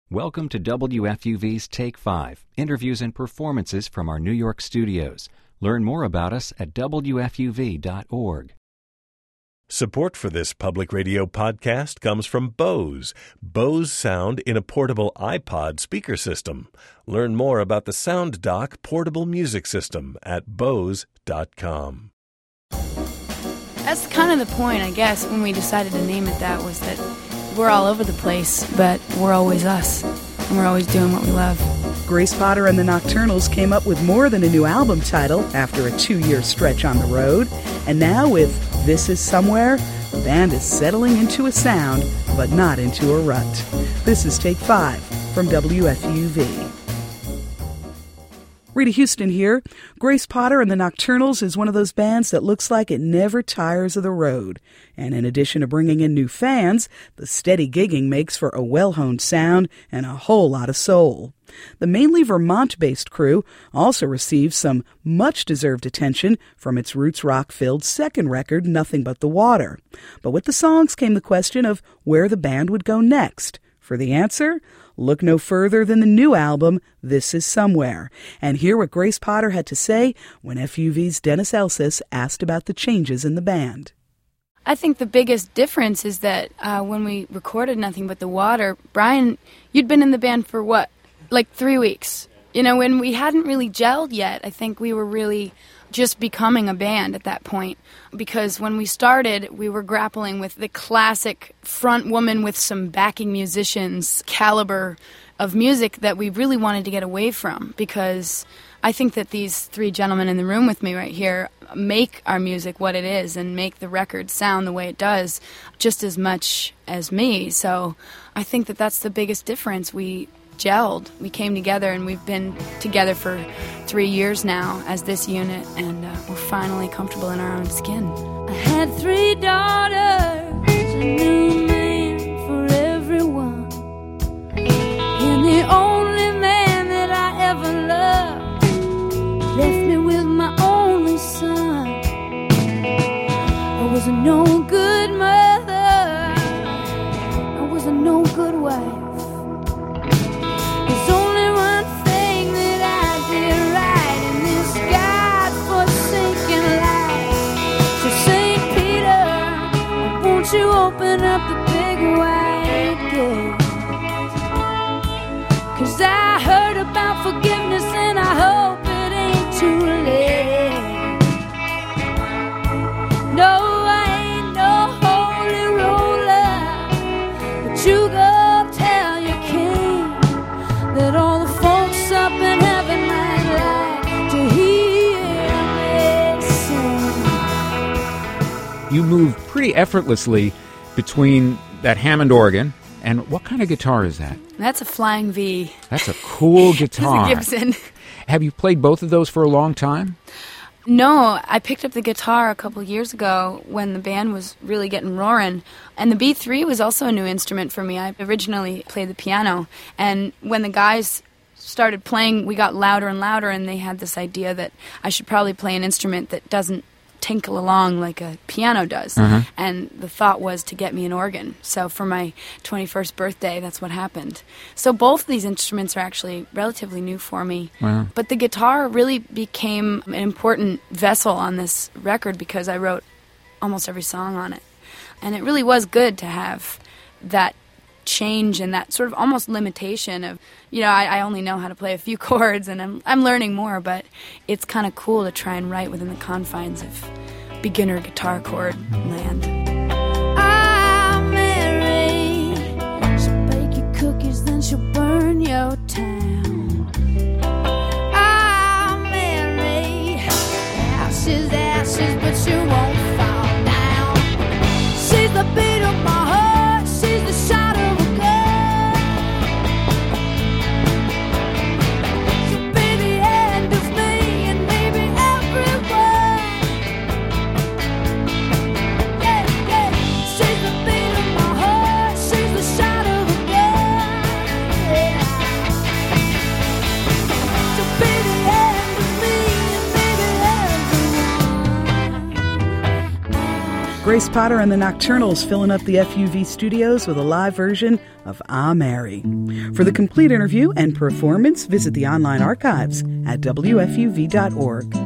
Welcome to WFUV's Take 5, interviews and performances from our New York studios. Learn more about us at WFUV.org. Support for this public radio podcast comes from Bose. Bose sound in a portable iPod speaker system. Learn more about the Sound Dock portable music system at Bose.com. That's kind of the point, I guess, when we decided to name it that, was that we're all over the place, but we're always us, and we're always doing what we love. Grace Potter and the Nocturnals came up with more than a new album title after a 2-year stretch on the road, and now with This Is Somewhere, the band is settling into a sound, but not into a rut. This is Take 5 from WFUV. Rita Houston here. Grace Potter and the Nocturnals is one of those bands that looks like it never tires of the road. And in addition to bringing in new fans, the steady gigging makes for a well-honed sound and a whole lot of soul. The mainly Vermont-based crew also receives some much-deserved attention from its roots rock-filled second record, Nothing But the Water. But with the songs came the question of where the band would go next. For the answer, look no further than the new album, This Is Somewhere, and hear what Grace Potter had to say when FUV's Dennis Elsas asked about the changes in the band. I think the biggest difference is that when we recorded Nothing But the Water, Brian, you'd been in the band for what? Like 3 weeks. You know, when we hadn't really gelled yet, I think we were really just becoming a band at that point. Because when we started, we were grappling with the classic front woman with some backing musicians caliber of music that we really wanted to get away from. Because I think that these three gentlemen in the room with me right here make our music what it is and make the record sound the way it does just as much as me. So I think that that's the biggest difference. We gelled. We came together, and we've been together for 3 years now as this unit, and we're finally comfortable in our own skin. I had 3 daughters, a new man for everyone, and the only man that I ever loved left me with my only son. I was a no good mother, I was a no good wife. You open up the big wide gate, 'cause I heard about forgiveness and I hope it ain't too late. No, I ain't no holy roller, but you go tell your king that all the folks up in heaven might like to hear me sing. You move pretty effortlessly between that Hammond organ and what kind of guitar is that? That's a Flying V. That's a cool guitar. It's a Gibson. Have you played both of those for a long time? No, I picked up the guitar a couple of years ago when the band was really getting roaring. And the B3 was also a new instrument for me. I originally played the piano. And when the guys started playing, we got louder and louder, and they had this idea that I should probably play an instrument that doesn't tinkle along like a piano does. And the thought was to get me an organ. So for my 21st birthday, that's what happened. So both of these instruments are actually relatively new for me. Wow. But the guitar really became an important vessel on this record because I wrote almost every song on it. And it really was good to have that change and that sort of almost limitation of, you know, I only know how to play a few chords, and I'm learning more, but it's kind of cool to try and write within the confines of beginner guitar chord land. I'm married. She'll bake you cookies, then she'll burn your town. I'm married. Ashes, ashes, but she won't fall down. She's the beat of my heart. She's the shot of a gun. She'll be the end of me and maybe everyone. Yeah, yeah. She's the beat of my heart. She's the shot of a gun. Yeah. Grace Potter and the Nocturnals filling up the FUV studios with a live version of Ah Mary. For the complete interview and performance, visit the online archives at WFUV.org.